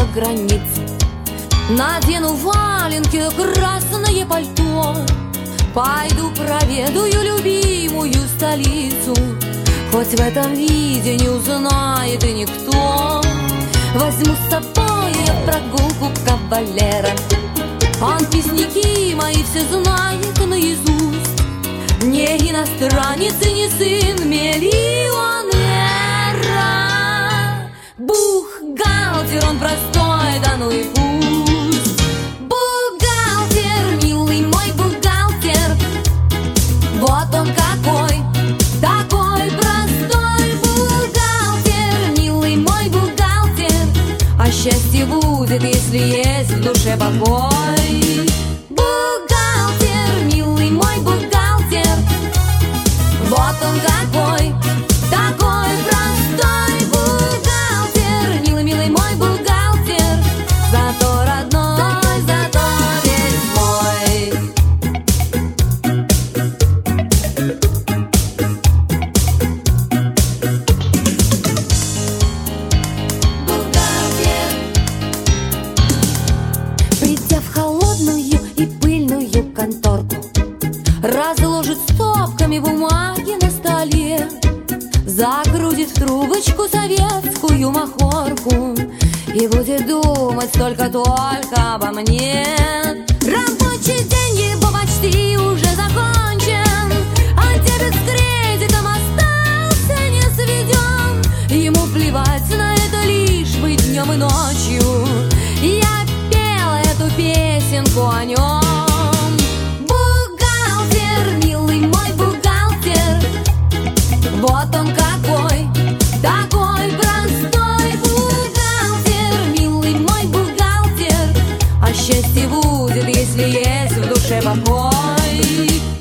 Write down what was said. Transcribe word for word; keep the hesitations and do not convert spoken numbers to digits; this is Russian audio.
границу. Надену валенки, красное пальто, пойду проведаю любимую столицу. Хоть в этом виде не узнает и никто, возьму с собой я в прогулку кавалера. Он песняки мои все знает наизусть, не иностранец и не сын миллионера. Бухгалтер он простой, да ну и пусть. Бухгалтер, милый мой бухгалтер, вот он какой, такой простой бухгалтер, милый мой бухгалтер. А счастье будет, если есть в душе покой. Бухгалтер, милый мой бухгалтер, вот он какой, такой простой бухгалтер, милый, милый мой бухгалтер, зато родной, зато весь мой. Бухгалтер. Придя в холодную и пыльную конторку, разложит стопками бумаги на столе, загрузит в трубочку советскую махорку и будет думать только-только обо мне. Рабочий день его почти уже закончен, а дебет с кредитом остался не сведен. Ему плевать на это, лишь бы днем и ночью я пела эту песенку о нем. Вот он какой, такой простой бухгалтер, милый мой бухгалтер. А счастье будет, если есть в душе покой.